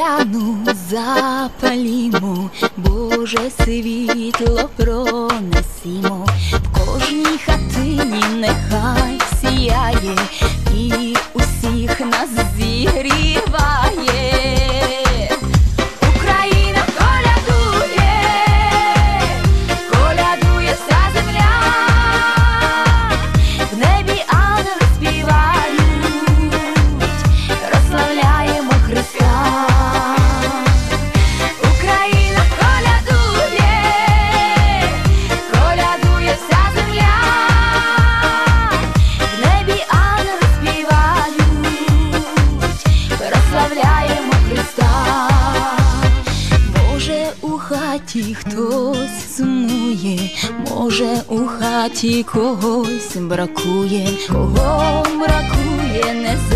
зоряну запалімо, Боже світло пронесімо, в кожній хатині нехай сіяє і усіх нас зігріває. Україна колядує, колядує вся земля, в небі ангели співають, прославляємо Христа. Україна колядує, колядує вся земля, в небі ангели співають, прославляємо Христа. Може, у хаті хтось сумує, може, у хаті когось бракує, кого бракує, не знаю.